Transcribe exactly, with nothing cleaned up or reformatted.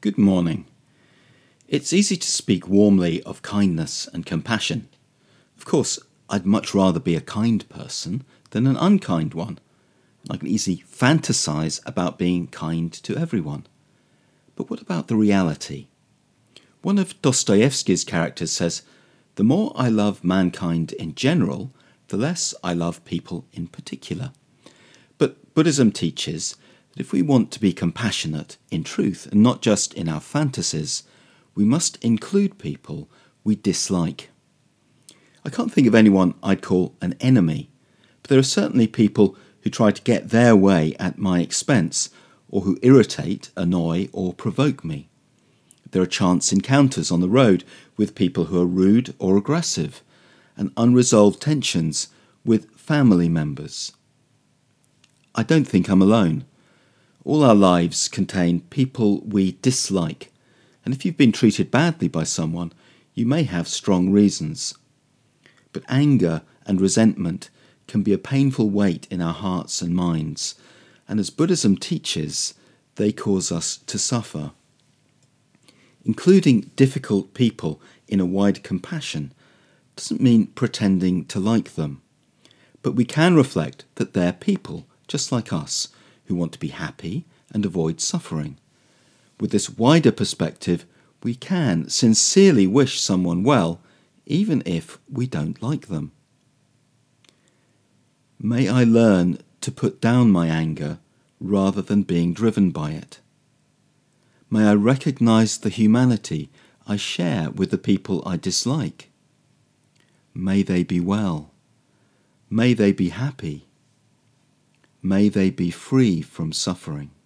Good morning. It's easy to speak warmly of kindness and compassion. Of course, I'd much rather be a kind person than an unkind one. I can easily fantasize about being kind to everyone. But what about the reality? One of Dostoevsky's characters says, "The more I love mankind in general, the less I love people in particular." But Buddhism teaches that if we want to be compassionate in truth and not just in our fantasies, we must include people we dislike. I can't think of anyone I'd call an enemy, but there are certainly people who try to get their way at my expense, or who irritate, annoy, or provoke me. There are chance encounters on the road with people who are rude or aggressive, and unresolved tensions with family members. I don't think I'm alone. All our lives contain people we dislike, and if you've been treated badly by someone, you may have strong reasons. But anger and resentment can be a painful weight in our hearts and minds, and as Buddhism teaches, they cause us to suffer. Including difficult people in a wide compassion doesn't mean pretending to like them, but we can reflect that they're people, just like us, who want to be happy and avoid suffering. With this wider perspective, we can sincerely wish someone well, even if we don't like them. May I learn to put down my anger rather than being driven by it. May I recognize the humanity I share with the people I dislike. May they be well. May they be happy. May they be free from suffering.